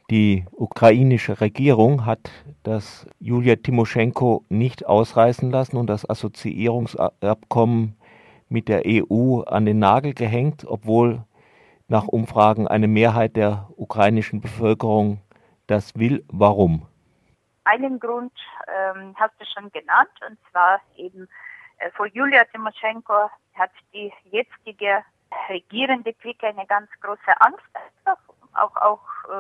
Die ukrainische Regierung hat das Julia Timoschenko nicht ausreißen lassen und das Assoziierungsabkommen mit der EU an den Nagel gehängt, obwohl nach Umfragen eine Mehrheit der ukrainischen Bevölkerung das will. Warum? Einen Grund hast du schon genannt, und zwar eben vor Julia Timoschenko hat die jetzige regierende Clique eine ganz große Angst, auch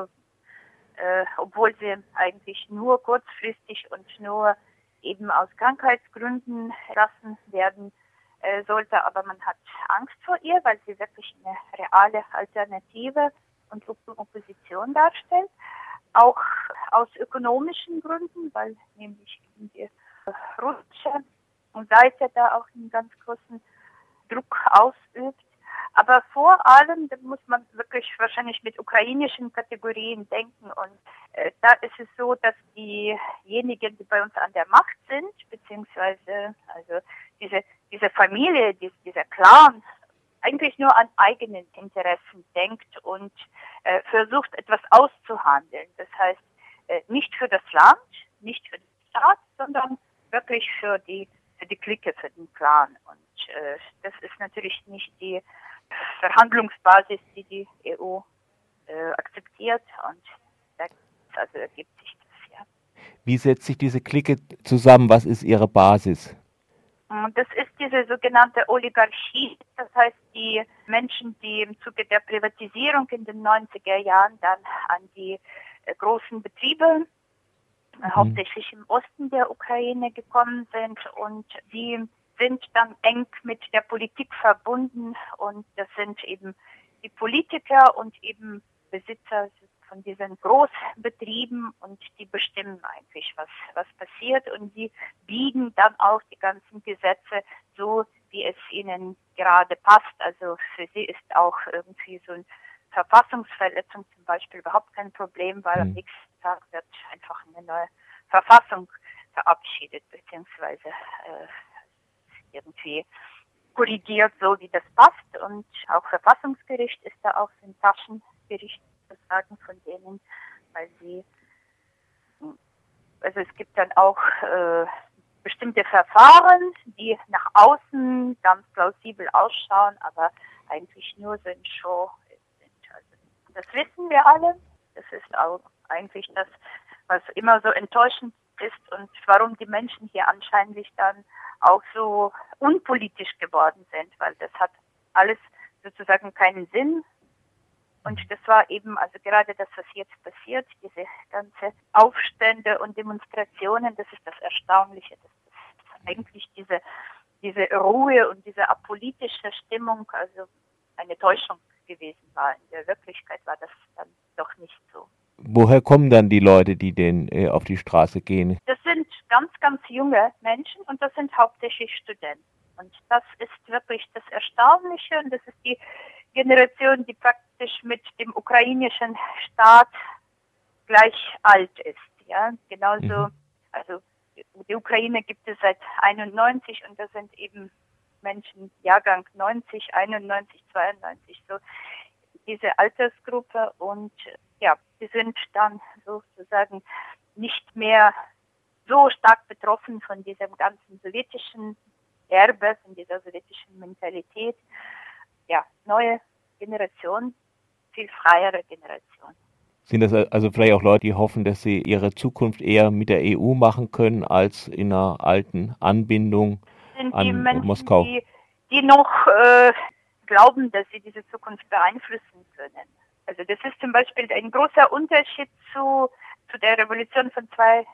obwohl sie eigentlich nur kurzfristig und nur eben aus Krankheitsgründen lassen werden sollte, aber man hat Angst vor ihr, weil sie wirklich eine reale Alternative und Opposition darstellt. Auch aus ökonomischen Gründen, weil nämlich die russische Seite da auch einen ganz großen Druck ausübt. Aber vor allem, da muss man wirklich wahrscheinlich mit ukrainischen Kategorien denken. Und da ist es so, dass diejenigen, die bei uns an der Macht sind, beziehungsweise also diese Familie, dieser Clan, eigentlich nur an eigenen Interessen denkt und versucht, etwas auszuhandeln. Das heißt, nicht für das Land, nicht für den Staat, sondern wirklich für die Clique, für den Clan. Und das ist natürlich nicht die Verhandlungsbasis, die EU akzeptiert, und also ergibt sich das, ja. Wie setzt sich diese Clique zusammen? Was ist ihre Basis? Das ist diese sogenannte Oligarchie, das heißt die Menschen, die im Zuge der Privatisierung in den 90er Jahren dann an die großen Betriebe, hauptsächlich im Osten der Ukraine gekommen sind, und die sind dann eng mit der Politik verbunden, und das sind eben die Politiker und eben Besitzer von diesen Großbetrieben, und die bestimmen eigentlich, was passiert, und die biegen dann auch die ganzen Gesetze so, wie es ihnen gerade passt. Also für sie ist auch irgendwie so eine Verfassungsverletzung zum Beispiel überhaupt kein Problem, weil am nächsten Tag wird einfach eine neue Verfassung verabschiedet, beziehungsweise irgendwie korrigiert, so wie das passt. Und auch Verfassungsgericht ist da auch ein Taschengericht, das sagen von denen, weil also es gibt dann auch bestimmte Verfahren, die nach außen ganz plausibel ausschauen, aber eigentlich nur so eine Show sind. Also das wissen wir alle. Das ist auch eigentlich das, was immer so enttäuschend ist und warum die Menschen hier anscheinend dann auch so unpolitisch geworden sind, weil das hat alles sozusagen keinen Sinn. Und das war eben also gerade das, was jetzt passiert, diese ganze Aufstände und Demonstrationen, das ist das Erstaunliche, dass das eigentlich diese Ruhe und diese apolitische Stimmung also eine Täuschung gewesen war. In der Wirklichkeit war das dann doch nicht so. Woher kommen dann die Leute, die auf die Straße gehen? Das sind ganz, ganz junge Menschen, und das sind hauptsächlich Studenten. Und das ist wirklich das Erstaunliche, und das ist die Generation, die praktisch mit dem ukrainischen Staat gleich alt ist. Ja, genauso, also die Ukraine gibt es seit 91, und das sind eben Menschen Jahrgang 90, 91, 92, so diese Altersgruppe, und ja, die sind dann sozusagen nicht mehr so stark betroffen von diesem ganzen sowjetischen Erbe, von dieser sowjetischen Mentalität. Ja, neue Generation, viel freiere Generation. Sind das also vielleicht auch Leute, die hoffen, dass sie ihre Zukunft eher mit der EU machen können, als in einer alten Anbindung Sind die an Menschen, Moskau? die noch glauben, dass sie diese Zukunft beeinflussen können. Also das ist zum Beispiel ein großer Unterschied zu der Revolution von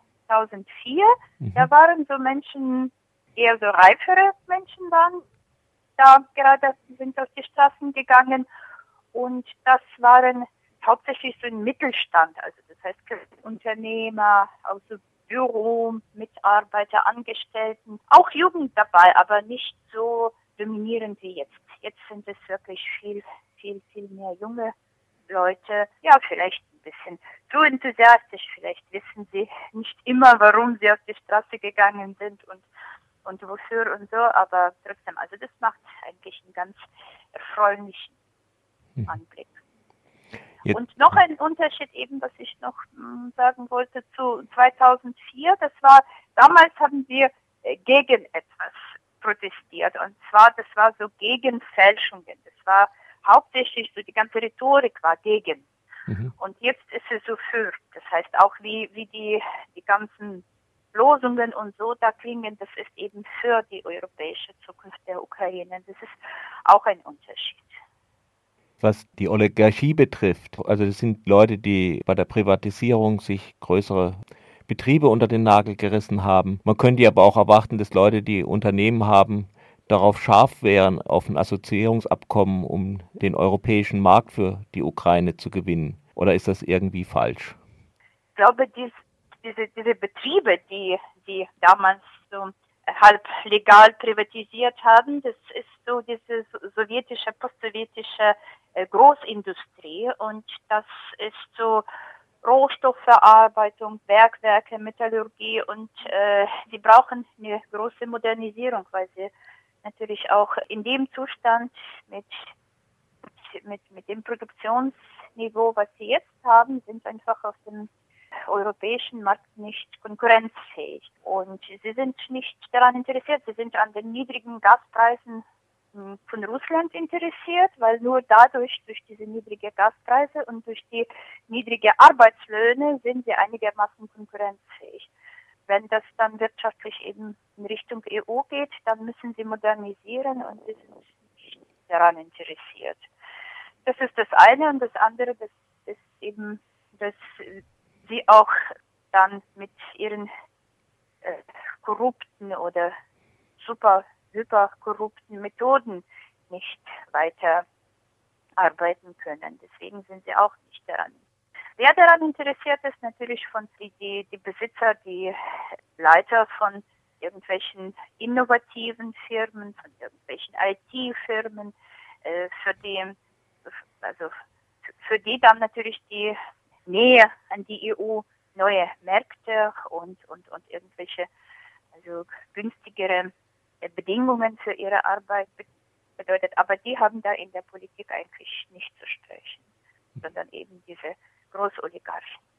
2004. Da waren so Menschen, eher so reifere Menschen waren, da gerade sind auf die Straßen gegangen, und das waren hauptsächlich so ein Mittelstand, also das heißt Unternehmer, auch so Büro, Mitarbeiter, Angestellten, auch Jugend dabei, aber nicht so dominierend wie jetzt. Jetzt sind es wirklich viel mehr junge Leute, ja, vielleicht ein bisschen zu enthusiastisch, vielleicht wissen sie nicht immer, warum sie auf die Straße gegangen sind und wofür und so, aber trotzdem, also das macht eigentlich einen ganz erfreulichen Anblick. Jetzt, Und noch ein Unterschied eben, was ich noch sagen wollte zu 2004, damals haben wir gegen etwas protestiert. Und zwar, das war so gegen Fälschungen. Das war hauptsächlich so, die ganze Rhetorik war gegen. Und jetzt ist es so für. Das heißt auch, wie die ganzen Losungen und so da klingen, das ist eben für die europäische Zukunft der Ukraine. Das ist auch ein Unterschied. was die Oligarchie betrifft, also das sind Leute, die bei der Privatisierung sich größere Betriebe unter den Nagel gerissen haben. Man könnte aber auch erwarten, dass Leute, die Unternehmen haben, darauf scharf wären, auf ein Assoziierungsabkommen, um den europäischen Markt für die Ukraine zu gewinnen. Oder ist das irgendwie falsch? Ich glaube, diese Betriebe, die damals so halb legal privatisiert haben, das ist so diese postsowjetische Großindustrie, und das ist so Rohstoffverarbeitung, Bergwerke, Metallurgie, und die brauchen eine große Modernisierung, weil sie natürlich auch in dem Zustand mit dem Produktionsniveau, was sie jetzt haben, sind einfach auf dem europäischen Markt nicht konkurrenzfähig. Und sie sind nicht daran interessiert, sie sind an den niedrigen Gaspreisen von Russland interessiert, weil nur dadurch, durch diese niedrigen Gaspreise und durch die niedrigen Arbeitslöhne, sind sie einigermaßen konkurrenzfähig. Wenn das dann wirtschaftlich eben in Richtung EU geht, dann müssen sie modernisieren, und sie sind nicht daran interessiert. Das ist das eine, und das andere, das ist eben, dass sie auch dann mit ihren korrupten oder hyperkorrupten Methoden nicht weiter arbeiten können. Deswegen sind sie auch nicht daran. Wer daran interessiert ist, natürlich von die Besitzer, die Leiter von irgendwelchen innovativen Firmen, von irgendwelchen IT-Firmen, für die dann natürlich die Nähe an die EU, neue Märkte und irgendwelche günstigere Bedingungen für ihre Arbeit bedeutet. Aber die haben da in der Politik eigentlich nicht zu sprechen, sondern eben diese Großoligarchen.